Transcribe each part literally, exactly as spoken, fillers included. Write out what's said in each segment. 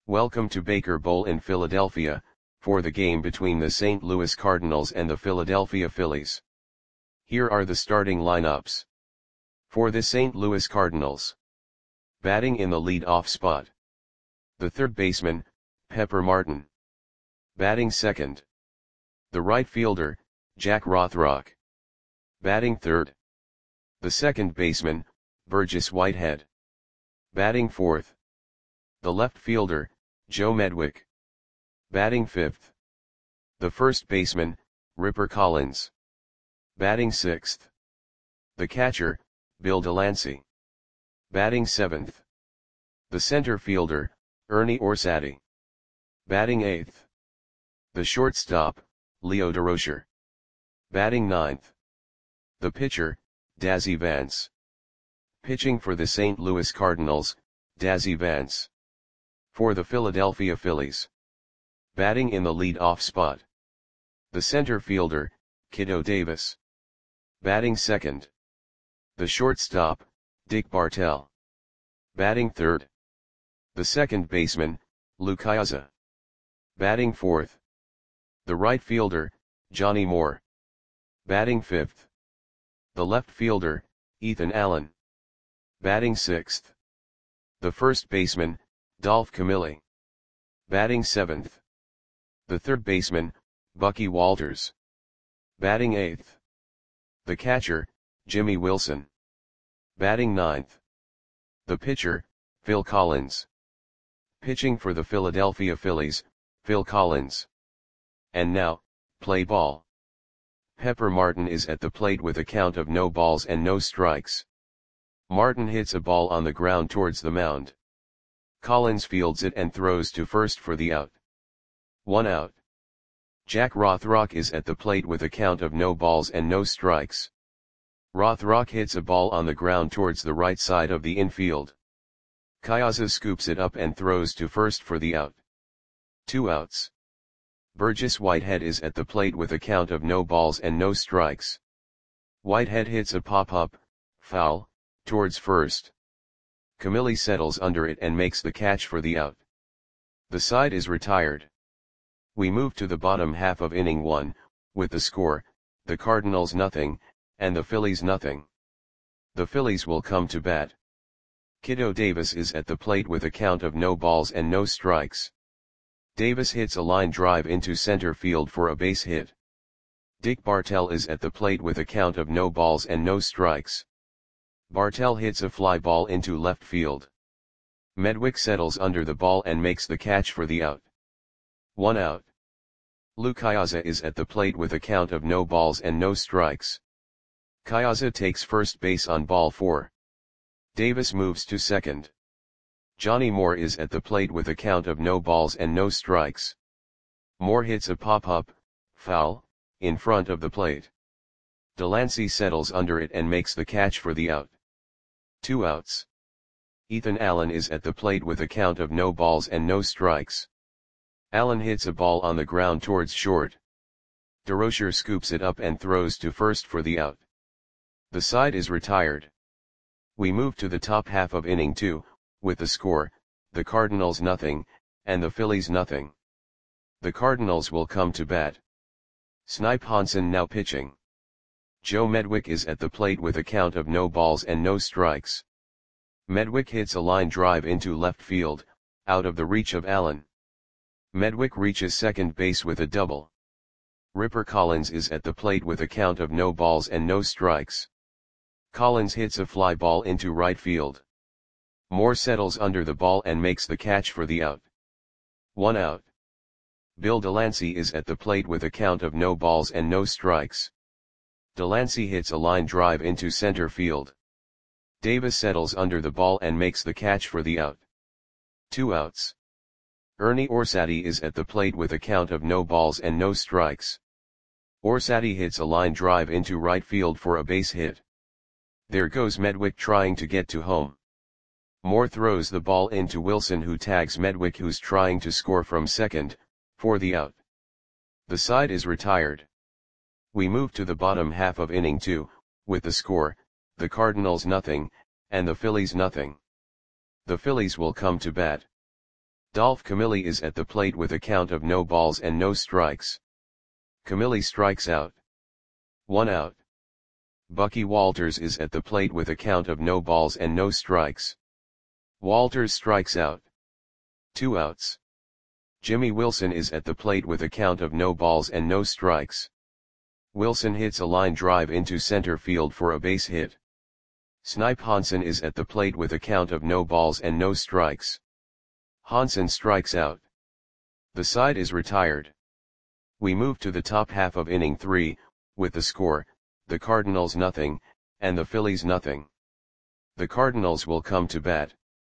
Welcome to Baker Bowl in Philadelphia, for the game between the Saint Louis Cardinals and the Philadelphia Phillies. Here are the starting lineups. For the Saint Louis Cardinals. Batting in the lead-off spot. The third baseman, Pepper Martin. Batting second. The right fielder, Jack Rothrock. Batting third. The second baseman, Burgess Whitehead. Batting fourth. The left fielder, Joe Medwick. Batting fifth. The first baseman, Ripper Collins. Batting sixth. The catcher, Bill Delancey. Batting seventh. The center fielder, Ernie Orsatti. Batting eighth. The shortstop, Leo Durocher. Batting ninth. The pitcher, Dazzy Vance. Pitching for the Saint Louis Cardinals, Dazzy Vance. For the Philadelphia Phillies. Batting in the lead-off spot. The center fielder, Kiddo Davis. Batting second. The shortstop, Dick Bartell. Batting third. The second baseman, Lou Ciosa. Batting fourth. The right fielder, Johnny Moore. Batting fifth. The left fielder, Ethan Allen. Batting sixth. The first baseman, Dolph Camilli. Batting seventh. The third baseman, Bucky Walters. Batting eighth. The catcher, Jimmy Wilson. Batting ninth. The pitcher, Phil Collins. Pitching for the Philadelphia Phillies, Phil Collins. And now, play ball. Pepper Martin is at the plate with a count of no balls and no strikes. Martin hits a ball on the ground towards the mound. Collins fields it and throws to first for the out. One out. Jack Rothrock is at the plate with a count of no balls and no strikes. Rothrock hits a ball on the ground towards the right side of the infield. Ciosa scoops it up and throws to first for the out. Two outs. Burgess Whitehead is at the plate with a count of no balls and no strikes. Whitehead hits a pop-up, foul, towards first. Camilli settles under it and makes the catch for the out. The side is retired. We move to the bottom half of inning one, with the score, the Cardinals nothing, and the Phillies nothing. The Phillies will come to bat. Kiddo Davis is at the plate with a count of no balls and no strikes. Davis hits a line drive into center field for a base hit. Dick Bartell is at the plate with a count of no balls and no strikes. Bartell hits a fly ball into left field. Medwick settles under the ball and makes the catch for the out. One out. Lou Ciosa is at the plate with a count of no balls and no strikes. Ciosa takes first base on ball four. Davis moves to second. Johnny Moore is at the plate with a count of no balls and no strikes. Moore hits a pop-up, foul, in front of the plate. Delancey settles under it and makes the catch for the out. Two outs. Ethan Allen is at the plate with a count of no balls and no strikes. Allen hits a ball on the ground towards short. Durocher scoops it up and throws to first for the out. The side is retired. We move to the top half of inning two, with the score, the Cardinals nothing, and the Phillies nothing. The Cardinals will come to bat. Snipe Hansen now pitching. Joe Medwick is at the plate with a count of no balls and no strikes. Medwick hits a line drive into left field, out of the reach of Allen. Medwick reaches second base with a double. Ripper Collins is at the plate with a count of no balls and no strikes. Collins hits a fly ball into right field. Moore settles under the ball and makes the catch for the out. One out. Bill Delancey is at the plate with a count of no balls and no strikes. Delancey hits a line drive into center field. Davis settles under the ball and makes the catch for the out. Two outs. Ernie Orsatti is at the plate with a count of no balls and no strikes. Orsatti hits a line drive into right field for a base hit. There goes Medwick trying to get to home. Moore throws the ball into Wilson, who tags Medwick, who's trying to score from second, for the out. The side is retired. We move to the bottom half of inning two, with the score, the Cardinals nothing, and the Phillies nothing. The Phillies will come to bat. Dolph Camilli is at the plate with a count of no balls and no strikes. Camilli strikes out. One out. Bucky Walters is at the plate with a count of no balls and no strikes. Walters strikes out. Two outs. Jimmy Wilson is at the plate with a count of no balls and no strikes. Wilson hits a line drive into center field for a base hit. Snipe Hansen is at the plate with a count of no balls and no strikes. Hansen strikes out. The side is retired. We move to the top half of inning three, with the score, the Cardinals nothing, and the Phillies nothing. The Cardinals will come to bat.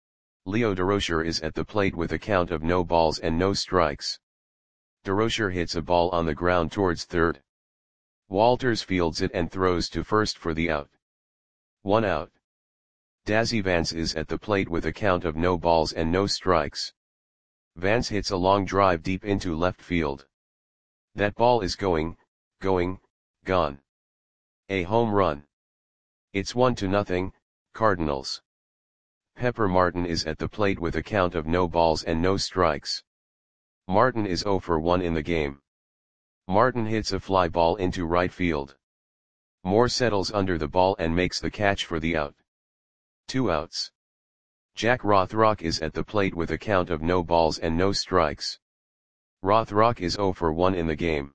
Leo Durocher is at the plate with a count of no balls and no strikes. Durocher hits a ball on the ground towards third. Walters fields it and throws to first for the out. One out. Dazzy Vance is at the plate with a count of no balls and no strikes. Vance hits a long drive deep into left field. That ball is going, going, gone. A home run. It's one to nothing, Cardinals. Pepper Martin is at the plate with a count of no balls and no strikes. Martin is oh for one in the game. Martin hits a fly ball into right field. Moore settles under the ball and makes the catch for the out. Two outs. Jack Rothrock is at the plate with a count of no balls and no strikes. Rothrock is oh for one in the game.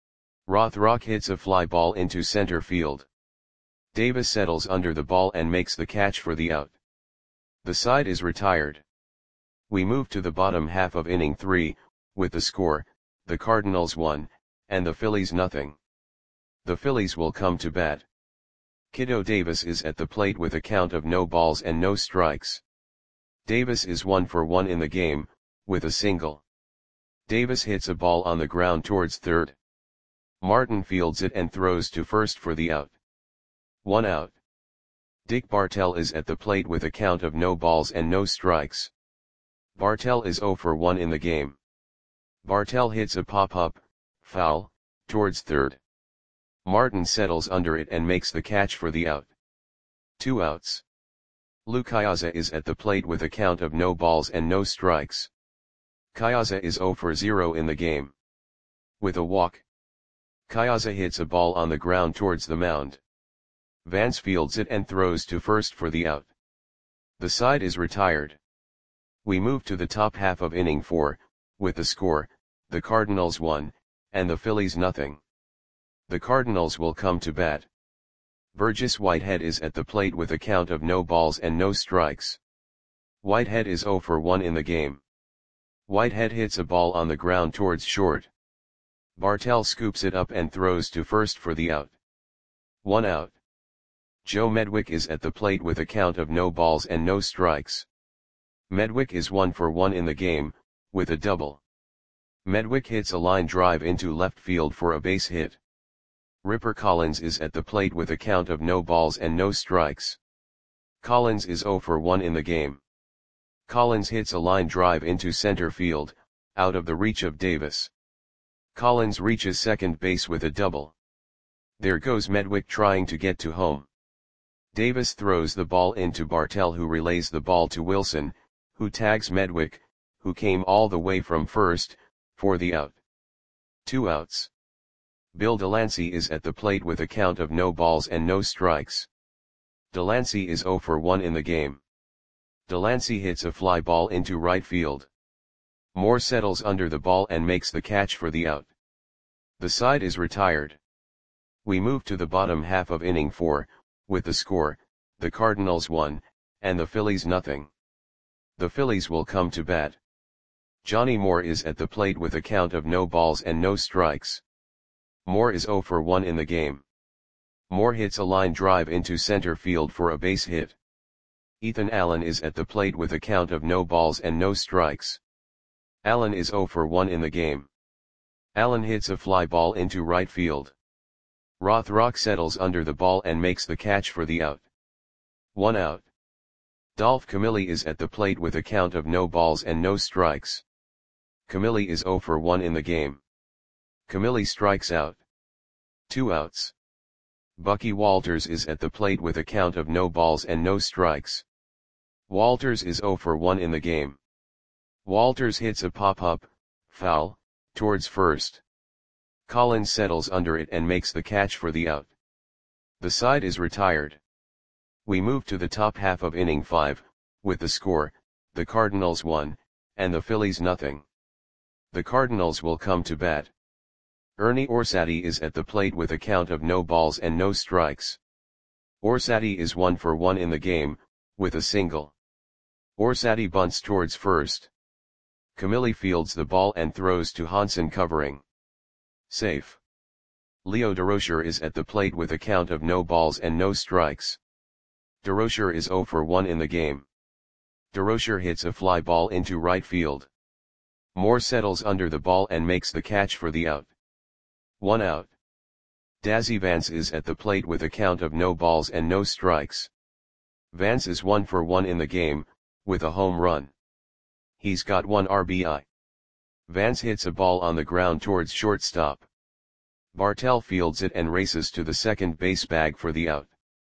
Rothrock hits a fly ball into center field. Davis settles under the ball and makes the catch for the out. The side is retired. We move to the bottom half of inning three, with the score, the Cardinals one, and the Phillies nothing. The Phillies will come to bat. Kiddo Davis is at the plate with a count of no balls and no strikes. Davis is one for one in the game, with a single. Davis hits a ball on the ground towards third. Martin fields it and throws to first for the out. One out. Dick Bartell is at the plate with a count of no balls and no strikes. Bartell is oh for one in the game. Bartell hits a pop-up, foul, towards third. Martin settles under it and makes the catch for the out. Two outs. Lou Kyaza is at the plate with a count of no balls and no strikes. Kyaza is oh for zero in the game. With a walk. Kyaza hits a ball on the ground towards the mound. Vance fields it and throws to first for the out. The side is retired. We move to the top half of inning four, with the score, the Cardinals one, and the Phillies nothing. The Cardinals will come to bat. Burgess Whitehead is at the plate with a count of no balls and no strikes. Whitehead is oh for one in the game. Whitehead hits a ball on the ground towards short. Bartell scoops it up and throws to first for the out. One out. Joe Medwick is at the plate with a count of no balls and no strikes. Medwick is one for one in the game, with a double. Medwick hits a line drive into left field for a base hit. Ripper Collins is at the plate with a count of no balls and no strikes. Collins is oh for one in the game. Collins hits a line drive into center field, out of the reach of Davis. Collins reaches second base with a double. There goes Medwick trying to get to home. Davis throws the ball into Bartell, who relays the ball to Wilson, who tags Medwick, who came all the way from first, for the out. Two outs. Bill Delancey is at the plate with a count of no balls and no strikes. Delancey is oh for one in the game. Delancey hits a fly ball into right field. Moore settles under the ball and makes the catch for the out. The side is retired. We move to the bottom half of inning four, with the score, the Cardinals one, and the Phillies nothing. The Phillies will come to bat. Johnny Moore is at the plate with a count of no balls and no strikes. Moore is oh for one in the game. Moore hits a line drive into center field for a base hit. Ethan Allen is at the plate with a count of no balls and no strikes. Allen is oh for one in the game. Allen hits a fly ball into right field. Rothrock settles under the ball and makes the catch for the out. One out. Dolph Camilli is at the plate with a count of no balls and no strikes. Camilli is oh for one in the game. Camilli strikes out. Two outs. Bucky Walters is at the plate with a count of no balls and no strikes. Walters is oh for one in the game. Walters hits a pop-up, foul, towards first. Collins settles under it and makes the catch for the out. The side is retired. We move to the top half of inning five, with the score, the Cardinals one, and the Phillies nothing. The Cardinals will come to bat. Ernie Orsatti is at the plate with a count of no balls and no strikes. Orsatti is one for one in the game, with a single. Orsatti bunts towards first. Camilli fields the ball and throws to Hansen covering. Safe. Leo Durocher is at the plate with a count of no balls and no strikes. Durocher is zero for one in the game. Durocher hits a fly ball into right field. Moore settles under the ball and makes the catch for the out. One out. Dazzy Vance is at the plate with a count of no balls and no strikes. Vance is one for one in the game, with a home run. He's got one R B I. Vance hits a ball on the ground towards shortstop. Bartell fields it and races to the second base bag for the out.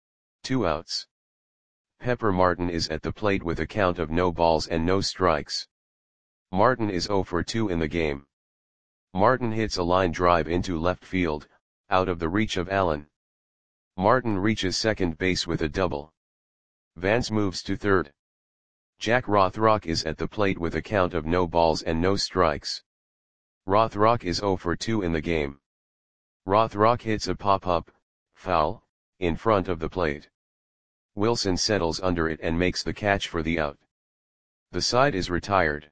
Two outs. Pepper Martin is at the plate with a count of no balls and no strikes. Martin is zero for two in the game. Martin hits a line drive into left field, out of the reach of Allen. Martin reaches second base with a double. Vance moves to third. Jack Rothrock is at the plate with a count of no balls and no strikes. Rothrock is zero for two in the game. Rothrock hits a pop-up, foul, in front of the plate. Wilson settles under it and makes the catch for the out. The side is retired.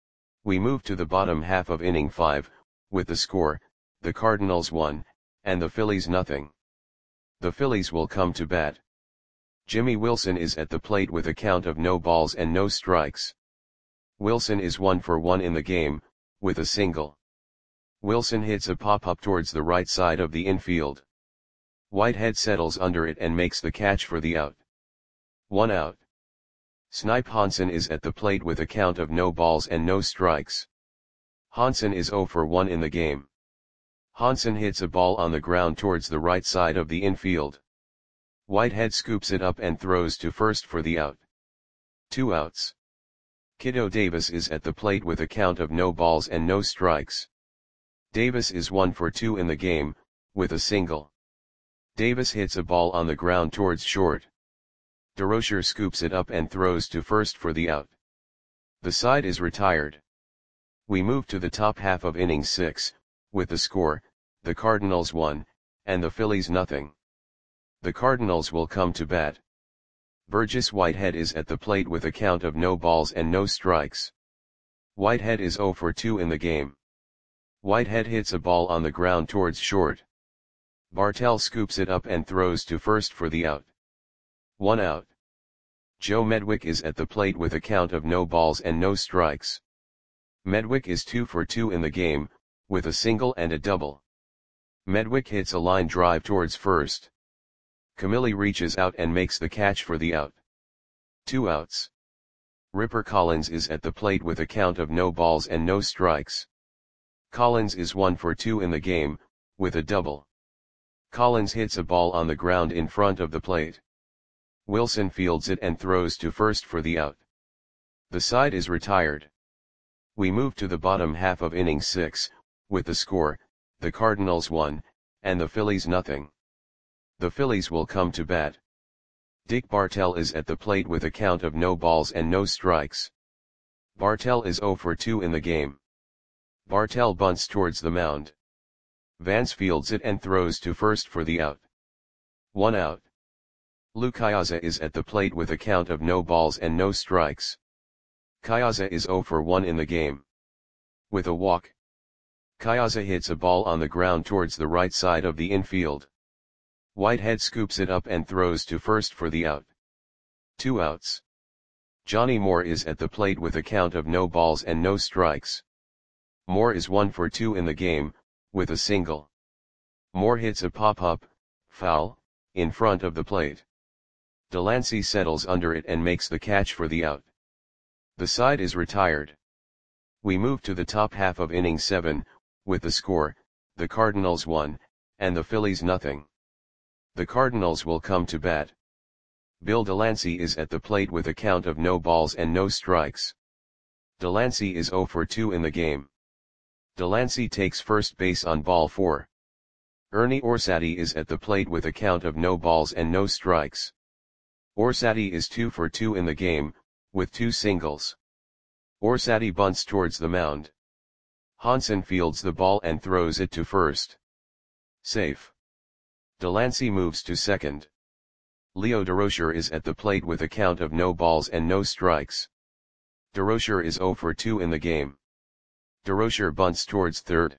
We move to the bottom half of inning five, with the score, the Cardinals one, and the Phillies nothing. The Phillies will come to bat. Jimmy Wilson is at the plate with a count of no balls and no strikes. Wilson is one for one in the game, with a single. Wilson hits a pop-up towards the right side of the infield. Whitehead settles under it and makes the catch for the out. One out. Snipe Hansen is at the plate with a count of no balls and no strikes. Hansen is zero for one in the game. Hansen hits a ball on the ground towards the right side of the infield. Whitehead scoops it up and throws to first for the out. Two outs. Kiddo Davis is at the plate with a count of no balls and no strikes. Davis is one for two in the game, with a single. Davis hits a ball on the ground towards short. Durocher scoops it up and throws to first for the out. The side is retired. We move to the top half of inning six, with the score, the Cardinals one, and the Phillies nothing. The Cardinals will come to bat. Burgess Whitehead is at the plate with a count of no balls and no strikes. Whitehead is zero for two in the game. Whitehead hits a ball on the ground towards short. Bartell scoops it up and throws to first for the out. One out. Joe Medwick is at the plate with a count of no balls and no strikes. Medwick is two for two in the game, with a single and a double. Medwick hits a line drive towards first. Camilli reaches out and makes the catch for the out. Two outs. Ripper Collins is at the plate with a count of no balls and no strikes. Collins is one for two in the game, with a double. Collins hits a ball on the ground in front of the plate. Wilson fields it and throws to first for the out. The side is retired. We move to the bottom half of inning six, with the score, the Cardinals one, and the Phillies nothing. The Phillies will come to bat. Dick Bartell is at the plate with a count of no balls and no strikes. Bartell is zero for two in the game. Bartell bunts towards the mound. Vance fields it and throws to first for the out. One out. Lou Cayaza is at the plate with a count of no balls and no strikes. Cayaza is zero for one in the game. With a walk. Cayaza hits a ball on the ground towards the right side of the infield. Whitehead scoops it up and throws to first for the out. Two outs. Johnny Moore is at the plate with a count of no balls and no strikes. Moore is one for two in the game, with a single. Moore hits a pop-up, foul, in front of the plate. Delancey settles under it and makes the catch for the out. The side is retired. We move to the top half of inning seven, with the score, the Cardinals one, and the Phillies nothing. The Cardinals will come to bat. Bill Delancey is at the plate with a count of no balls and no strikes. Delancey is zero for two in the game. Delancey takes first base on ball four. Ernie Orsatti is at the plate with a count of no balls and no strikes. Orsatti is two for two in the game, with two singles. Orsatti bunts towards the mound. Hansen fields the ball and throws it to first. Safe. Delancey moves to second. Leo Durocher is at the plate with a count of no balls and no strikes. Durocher is zero for two in the game. Durocher bunts towards third.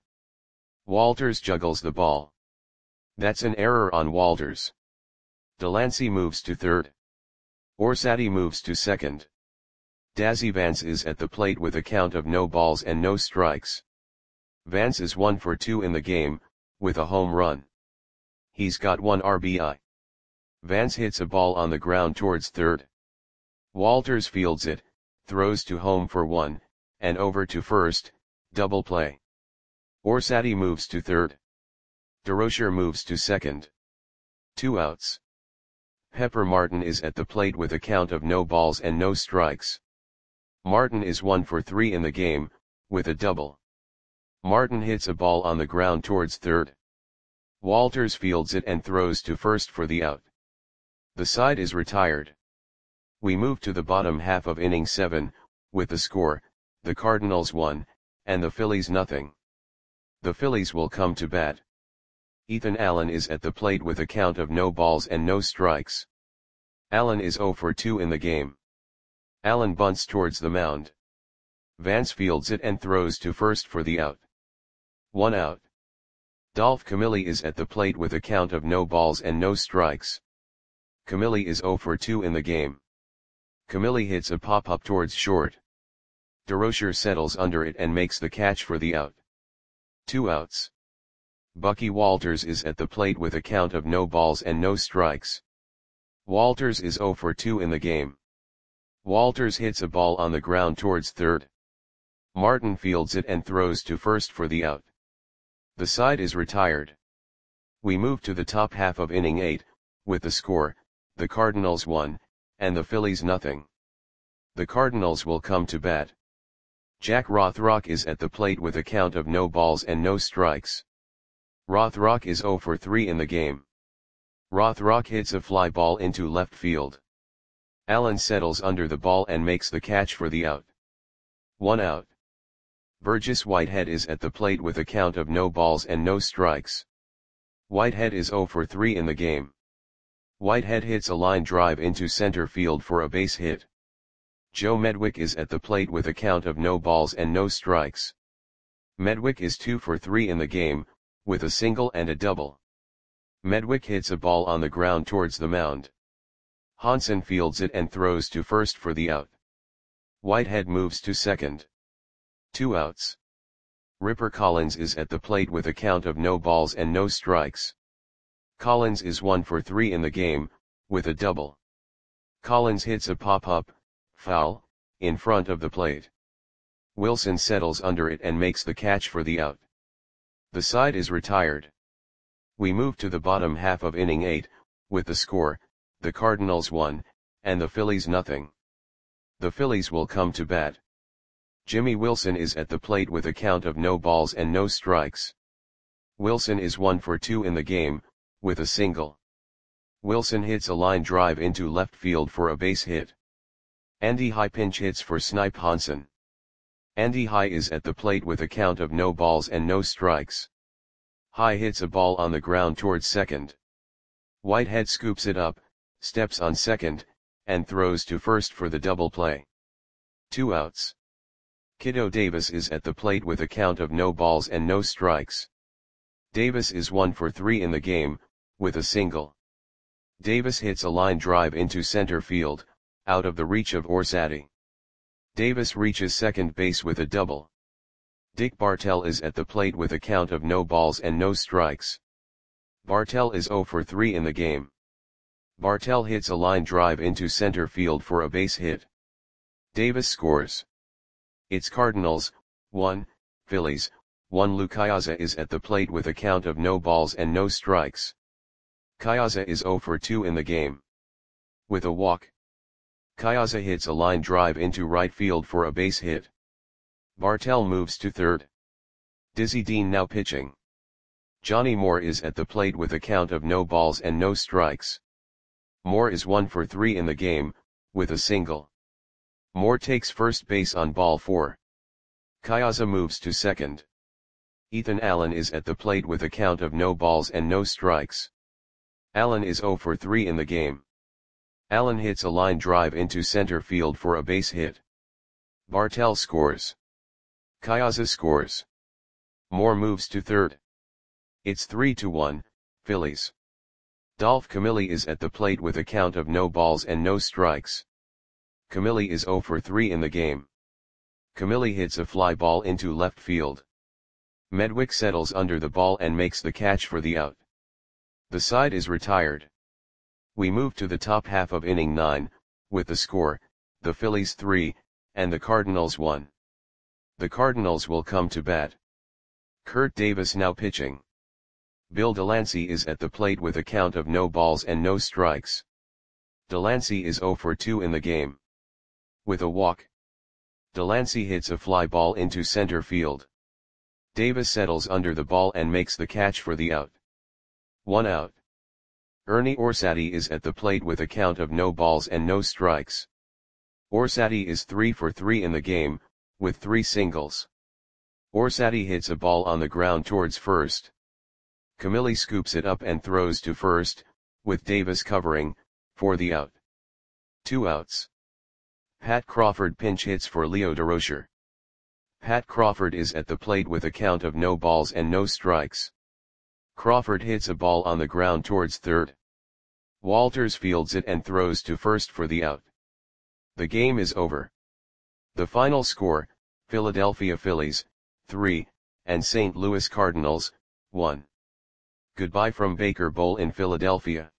Walters juggles the ball. That's an error on Walters. Delancey moves to third. Orsatti moves to second. Dazzy Vance is at the plate with a count of no balls and no strikes. Vance is one for two in the game, with a home run. He's got one R B I. Vance hits a ball on the ground towards third. Walters fields it, throws to home for one, and over to first, double play. Orsatti moves to third. Durocher moves to second. Two outs. Pepper Martin is at the plate with a count of no balls and no strikes. Martin is one for three in the game, with a double. Martin hits a ball on the ground towards third. Walters fields it and throws to first for the out. The side is retired. We move to the bottom half of inning seven, with the score, the Cardinals one, and the Phillies nothing. The Phillies will come to bat. Ethan Allen is at the plate with a count of no balls and no strikes. Allen is zero for two in the game. Allen bunts towards the mound. Vance fields it and throws to first for the out. One out. Dolph Camilli is at the plate with a count of no balls and no strikes. Camilli is zero for two in the game. Camilli hits a pop-up towards short. Durocher settles under it and makes the catch for the out. Two outs. Bucky Walters is at the plate with a count of no balls and no strikes. Walters is zero for two in the game. Walters hits a ball on the ground towards third. Martin fields it and throws to first for the out. The side is retired. We move to the top half of inning eight, with the score, the Cardinals one, and the Phillies nothing. The Cardinals will come to bat. Jack Rothrock is at the plate with a count of no balls and no strikes. Rothrock is zero for three in the game. Rothrock hits a fly ball into left field. Allen settles under the ball and makes the catch for the out. One out. Burgess Whitehead is at the plate with a count of no balls and no strikes. Whitehead is zero for three in the game. Whitehead hits a line drive into center field for a base hit. Joe Medwick is at the plate with a count of no balls and no strikes. Medwick is two for three in the game, with a single and a double. Medwick hits a ball on the ground towards the mound. Hansen fields it and throws to first for the out. Whitehead moves to second. Two outs. Ripper Collins is at the plate with a count of no balls and no strikes. Collins is one for three in the game, with a double. Collins hits a pop-up, foul, in front of the plate. Wilson settles under it and makes the catch for the out. The side is retired. We move to the bottom half of inning eight, with the score, the Cardinals one, and the Phillies nothing. The Phillies will come to bat. Jimmy Wilson is at the plate with a count of no balls and no strikes. Wilson is one for two in the game, with a single. Wilson hits a line drive into left field for a base hit. Andy High pinch hits for Snipe Hansen. Andy High is at the plate with a count of no balls and no strikes. High hits a ball on the ground towards second. Whitehead scoops it up, steps on second, and throws to first for the double play. Two outs. Kiddo Davis is at the plate with a count of no balls and no strikes. Davis is one for three in the game, with a single. Davis hits a line drive into center field, out of the reach of Orsatti. Davis reaches second base with a double. Dick Bartell is at the plate with a count of no balls and no strikes. Bartell is zero for three in the game. Bartell hits a line drive into center field for a base hit. Davis scores. It's Cardinals, one, Phillies, one. Lou Cayaza is at the plate with a count of no balls and no strikes. Cayaza is zero for two in the game. With a walk. Cayaza hits a line drive into right field for a base hit. Bartell moves to third. Dizzy Dean now pitching. Johnny Moore is at the plate with a count of no balls and no strikes. Moore is one for three in the game, with a single. Moore takes first base on ball four. Kyaza moves to second. Ethan Allen is at the plate with a count of no balls and no strikes. Allen is zero for three in the game. Allen hits a line drive into center field for a base hit. Bartell scores. Kyaza scores. Moore moves to third. It's three to one, Phillies. Dolph Camilli is at the plate with a count of no balls and no strikes. Camilli is zero for three in the game. Camilli hits a fly ball into left field. Medwick settles under the ball and makes the catch for the out. The side is retired. We move to the top half of inning nine, with the score, the Phillies three, and the Cardinals one. The Cardinals will come to bat. Kurt Davis now pitching. Bill Delancey is at the plate with a count of no balls and no strikes. Delancey is zero for two in the game. With a walk, Delancey hits a fly ball into center field. Davis settles under the ball and makes the catch for the out. One out. Ernie Orsatti is at the plate with a count of no balls and no strikes. Orsatti is three for three in the game, with three singles. Orsatti hits a ball on the ground towards first. Camilli scoops it up and throws to first, with Davis covering, for the out. Two outs. Pat Crawford pinch hits for Leo Durocher. Pat Crawford is at the plate with a count of no balls and no strikes. Crawford hits a ball on the ground towards third. Walters fields it and throws to first for the out. The game is over. The final score, Philadelphia Phillies, three, and Saint Louis Cardinals, one. Goodbye from Baker Bowl in Philadelphia.